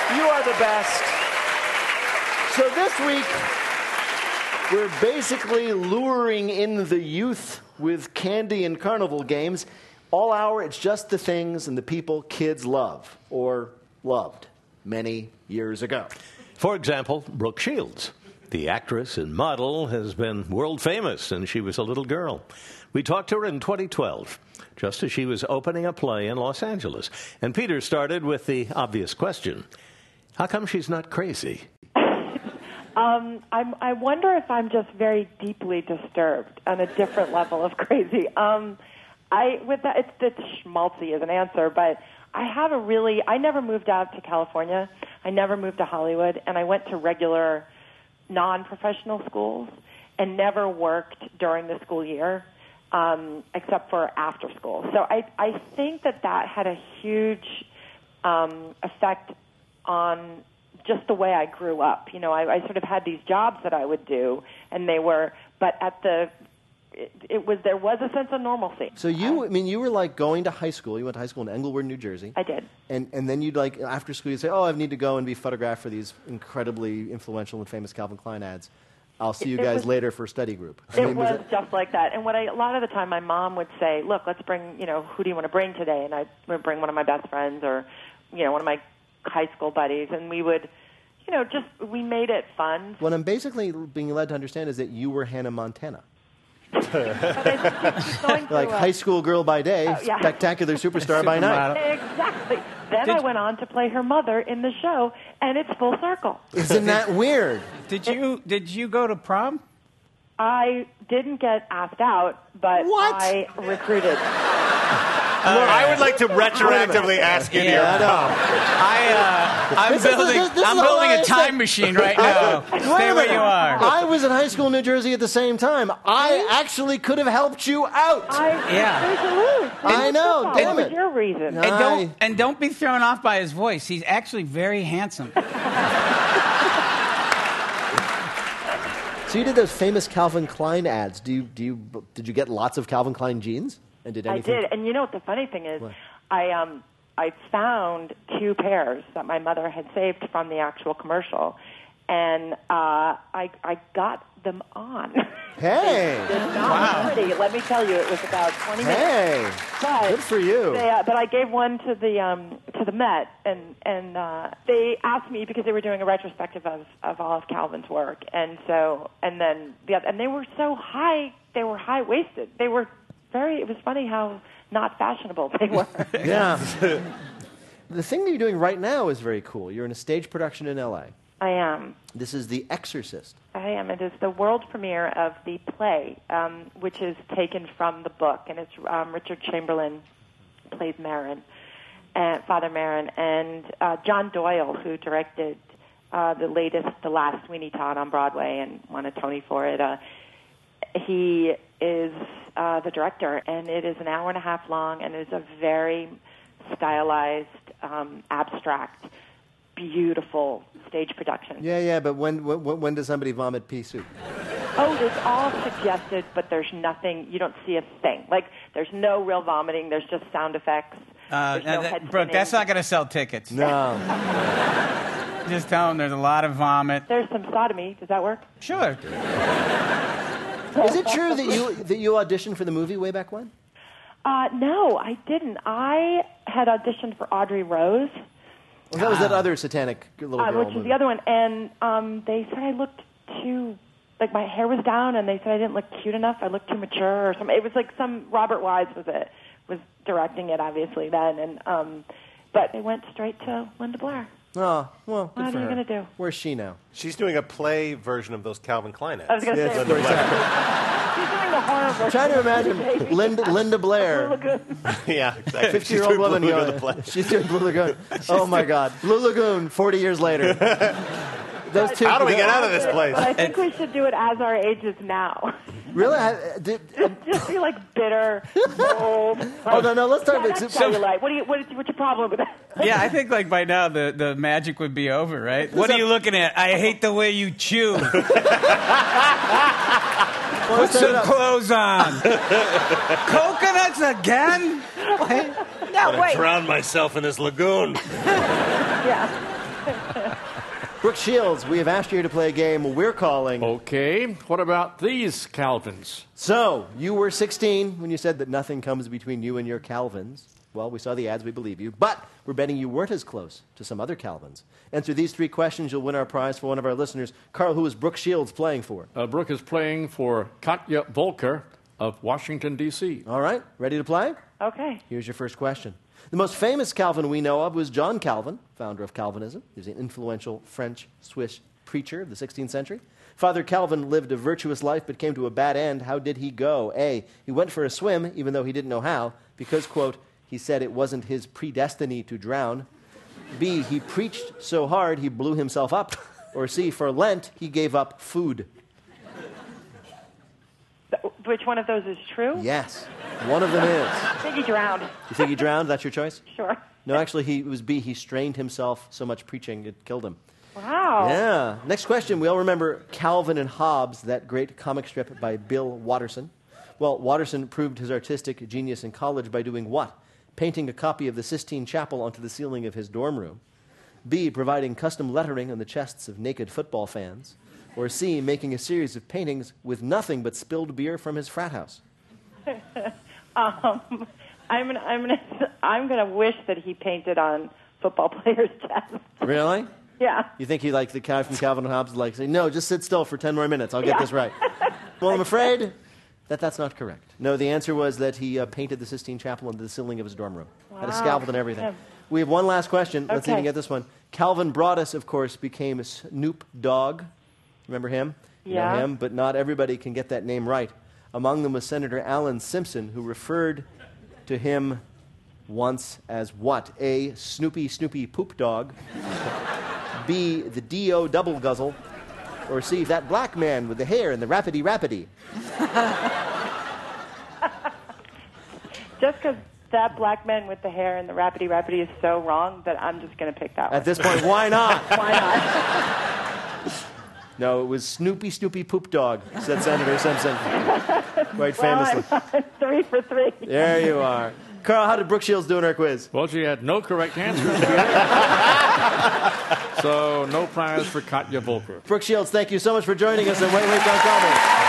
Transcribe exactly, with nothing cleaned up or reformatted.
You are the best. So this week, we're basically luring in the youth with candy and carnival games. All hour, it's just the things and the people kids love, or loved, many years ago. For example, Brooke Shields. The actress and model has been world famous since she was a little girl. We talked to her in twenty twelve, just as she was opening a play in Los Angeles. And Peter started with the obvious question. How come she's not crazy? Um, I'm, I wonder if I'm just very deeply disturbed on a different level of crazy. Um, I with that, it's, it's schmaltzy as an answer, but I have a really. I never moved out to California. I never moved to Hollywood, and I went to regular, non-professional schools, and never worked during the school year, um, except for after school. So I, I think that that had a huge um, effect on just the way I grew up. You know, I, I sort of had these jobs that I would do, and they were, but at the, it, it was, there was a sense of normalcy. So you, I mean, you were like going to high school. You went to high school in Englewood, New Jersey. I did. And and then you'd like, after school, you'd say, oh, I need to go and be photographed for these incredibly influential and famous Calvin Klein ads. I'll see you It- it guys was- later for study group. I It mean, was it- just like that. And what I, a lot of the time my mom would say, look, let's bring, you know, who do you want to bring today? And I would bring one of my best friends or, you know, one of my high school buddies. And we would, you know, just, we made it fun. What I'm basically being led to understand is that you were Hannah Montana. But it's just going Like through a- high school girl by day, Oh, yeah. spectacular superstar by night. Exactly. Then Did I you- went on to play her mother in the show, and it's full circle. Isn't that weird? Did you did you go to prom? I didn't get asked out, but What? I recruited. I would like to retroactively ask you to your Yeah. prom. I uh, I'm This is the- building this- this is I'm the building whole a thing. time machine right now. Wait a Stay where minute. you are. I was in high school in New Jersey at the same time. I actually could have helped you out. I, Yeah. there's a ruse. I know, What damn was it. your reason? No. And I- don't and don't be thrown off by his voice. He's actually very handsome. So you did those famous Calvin Klein ads. Do you, do you, did you get lots of Calvin Klein jeans? And did I anything? did, and you know what the funny thing is, What? I um I found two pairs that my mother had saved from the actual commercial, and uh, I I got them on. Hey, It's not pretty. Let me tell you, it was about twenty minutes. hey, But good for you. They, uh, but I gave one to the um, to the Met, and and uh, they asked me because they were doing a retrospective of, of all of Calvin's work, and so and then the oth- and they were so high, they were high waisted. They were very. It was funny how not fashionable they were. Yeah. The thing that you're doing right now is very cool. You're in a stage production in L A. I am. This is The Exorcist. I am. It is the world premiere of the play, um, which is taken from the book, and it's um, Richard Chamberlain plays Marin, uh, Father Marin, and uh, John Doyle, who directed uh, the latest, The Last Sweeney Todd on Broadway and won a Tony for it. Uh, he is uh, the director, and it is an hour and a half long, and it is a very stylized, um, abstract, beautiful stage production. Yeah, yeah, but when when, when does somebody vomit pea soup? Oh, it's all suggested, but there's nothing. You don't see a thing. Like, there's no real vomiting. There's just sound effects. Uh, There's no that- head Brooke, that's spinning. not going to sell tickets. No. Just tell him there's a lot of vomit. There's some sodomy. Does that work? Sure. Is it true that you that you auditioned for the movie way back when? Uh, no, I didn't. I had auditioned for Audrey Rose, Well, that was that other satanic little uh, girl which is movie. the other one, and um, they said I looked too, like my hair was down, and they said I didn't look cute enough. I looked too mature, or something. It was like some Robert Wise was it was directing it, obviously then, and um, but they went straight to Linda Blair. Oh, well, good What for are you her. gonna do? Where's she now? She's doing a play version of those Calvin Klein ads. I was going to Yes, say, very she's doing the horror version. I'm trying to imagine Linda, Linda Blair, Yeah, exactly. fifty-year-old She's doing woman. Blue going, Lagoon play. She's doing Blue Lagoon. Oh my God, Blue Lagoon. Forty years later. Those two. How do we get out of this place? But I think we should do it as our ages now. Really? I, did, Just be like bitter, old. oh no, no. Let's talk Yeah, about. that's how you like. What do you? What is, what's your problem with that? Yeah, I think like by now the, the magic would be over, right? What are you looking at? I hate the way you chew. Well, Put let's set it some up. clothes on. Coconuts again? What? No, wait. Drown myself in this lagoon. Yeah. Brooke Shields, we have asked you to play a game we're calling. Okay, what about these Calvins? So, you were sixteen when you said that nothing comes between you and your Calvins. Well, we saw the ads, we believe you. But we're betting you weren't as close to some other Calvins. Answer these three questions, you'll win our prize for one of our listeners. Carl, who is Brooke Shields playing for? Uh, Brooke is playing for Katya Volker of Washington, D C All right, ready to play? Okay. Here's your first question. The most famous Calvin we know of was John Calvin, founder of Calvinism. He was an influential French-Swiss preacher of the sixteenth century. Father Calvin lived a virtuous life but came to a bad end. How did he go? A, he went for a swim, even though he didn't know how, because, quote, he said it wasn't his predestiny to drown. B, he preached so hard he blew himself up. Or C, for Lent, he gave up food. Which one of those is true? Yes, one of them is. I think he drowned. You think he drowned? That's your choice? Sure. No, actually, he, it was B, he strained himself so much preaching it killed him. Wow. Yeah. Next question. We all remember Calvin and Hobbes, that great comic strip by Bill Watterson. Well, Watterson proved his artistic genius in college by doing what? Painting a copy of the Sistine Chapel onto the ceiling of his dorm room. B, providing custom lettering on the chests of naked football fans. Or C, making a series of paintings with nothing but spilled beer from his frat house. um, I'm gonna, I'm gonna, I'm gonna wish that he painted on football players' chests. Really? Yeah. You think he, like the guy from Calvin and Hobbes, like say, no, just sit still for ten more minutes. I'll get Yeah. this right. Well, I'm afraid that that's not correct. No, the answer was that he uh, painted the Sistine Chapel into the ceiling of his dorm room. Wow. Had a scaffold and everything. Yeah. We have one last question. Let's see if we Okay. can get this one. Calvin Broadus, of course, became Snoop Dogg. Remember him? You Yeah. know him, but not everybody can get that name right. Among them was Senator Alan Simpson, who referred to him once as what? A, Snoopy Snoopy Poop Dog. B, the D O double guzzle. Or C, that black man with the hair and the rapidy rapidy. Just because that black man with the hair and the rapidy rapidy is so wrong that I'm just going to pick that one. At this point, why not? Why not? No, it was Snoopy Snoopy Poop Dog, said Senator Simpson. Quite famously. Well, I'm three for three. There you are. Carl, how did Brooke Shields do in our quiz? Well, she had no correct answers. So, no prize for Katya Volker. Brooke Shields, thank you so much for joining us on Wait, Wait, Don't Tell Me.